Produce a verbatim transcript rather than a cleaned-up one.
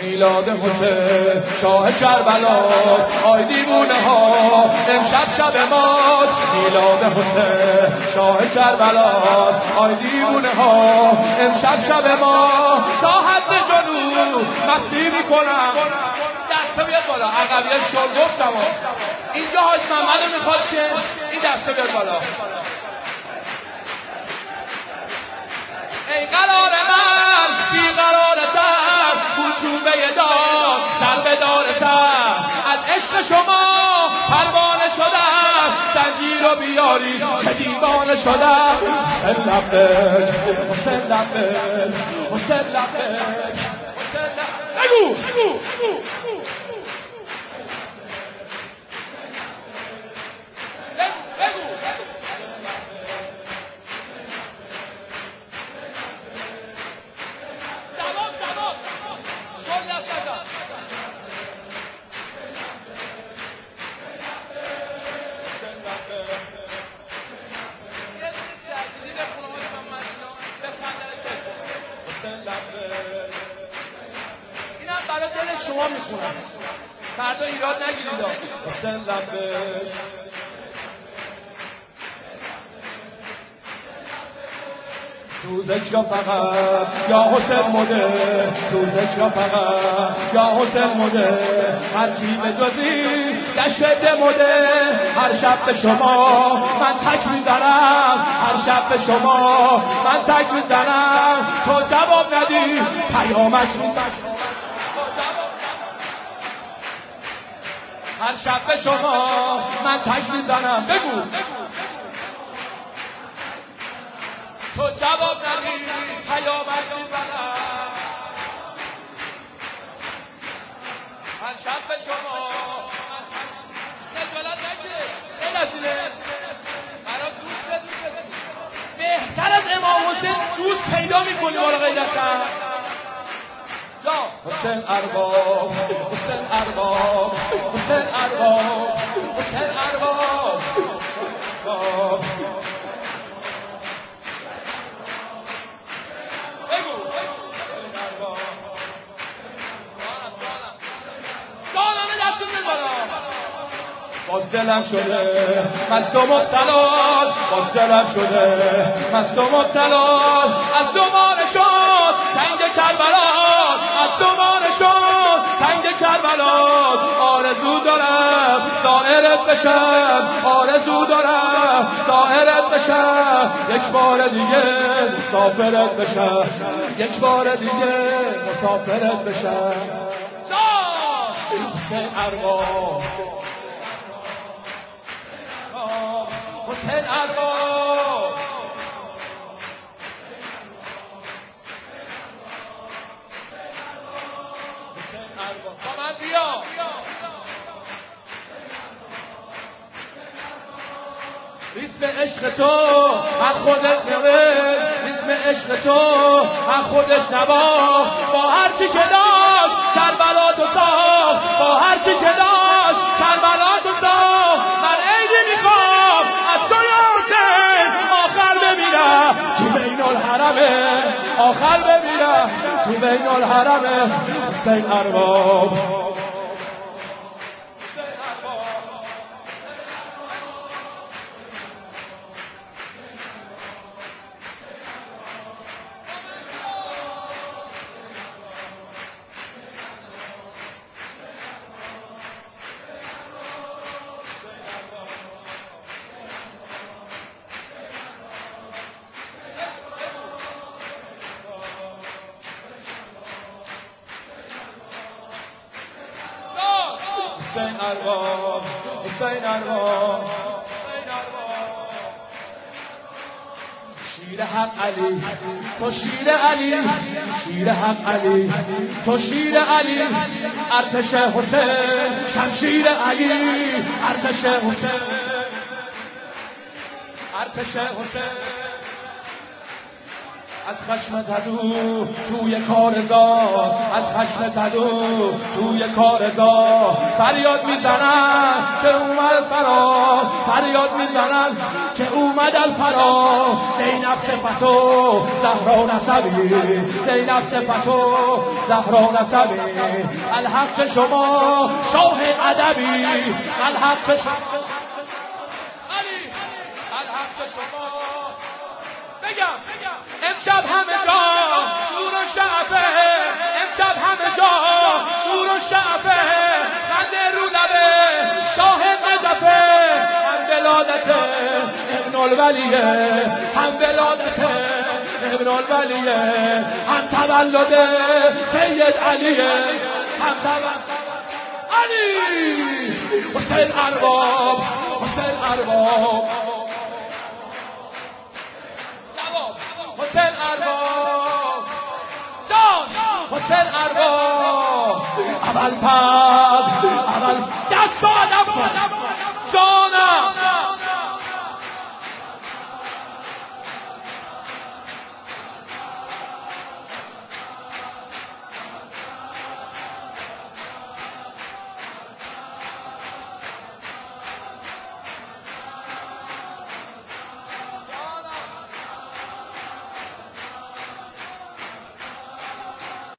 میلاد حسین شاه کربلا آی دیوونه ها امشب شب ماست میلاد حسین شاه کربلا آی دیوونه ها امشب شب ما تا حد جنون مستی میکنم دسته بیاد بالا عقبیه شل گفتم اینجا حاج محمد میخواد که این دسته بیاد بالا ای قرار من بی قرارتر کوچوبه دار سر به دارتر از عشق شما پروانه شدم زنجیر رو بیاری چه دیوانه شدم حسین لبک حسین لبک حسین لبک بگو بگو اینم برای دل شما میخونم فردا ایراد نگیرید حسین لبک روزک یا فقط یا حسین مده روزک یا فقط یا حسین مده هر چی به جزی جشن دموده هر شب به شما من تک میزنم هر شب به شما من تک میزنم تو جواب ندی پیامش میزنم هر شب به شما من تک میزنم بگو تو جواب ندی پیامش میزنم هر شب به شما خجالت نکش نلشیده برای دوست دوست بهتر از امام حسین دوست پیدا میکنی بالا غیرتن جا حسین ارباب حسین ارباب حسین ارباب حسین ارباب باز دلم شده مست و مبتلا باز دلم شده مست و مبتلا از دوباره شد تنگ کربلا از دوباره شد تنگ کربلا آرزو دارم زائرت بشم آرزو دارم زائرت بشم یک بار دیگه مسافرت بشم یک بار دیگه مسافرت بشم حسین ارباب حسین ارباب حسین ارباب با من بیا ریتم عشق تو از خودت نوه ریتم عشق تو از خودش نوا با هر چی که داشت کربلا تو ساخت با هر چی که داشت کربلا تو ساخت من عیدی میخوام از تو یا حسین آخر ببینم تو بین الحرمه آخر ببینم تو بین الحرمه حسین ارباب حسین ارباب حسین ارباب شیر حق علی تو شیر علی شیر حق علی تو شیر علی ارتش حسین شمشیر علی ارتش حسین ارتش حسین از خشم تدو توی کارزار، از خشم تدو توی کارزار فریاد میزنن که اومد فرار، فریاد میزنن که اومد الفرار. زینب صفتو زهرا نسبی، زینب صفتو زهرا نسبی، الحق شما شاه ادبی، الحق علی، الحق شما. بگم امشب همه جا شور و شعفه، امشب همه جا شور و شعفه، خنده رو لبه شاه نجفه. هم ولادت ابن الولیه، هم ولادت ابن الولیه، هم تولد سید علیه، هم تولد علی. حسین ارباب، حسین ارباب، حسین ارباب جان، حسین ارباب. اول پس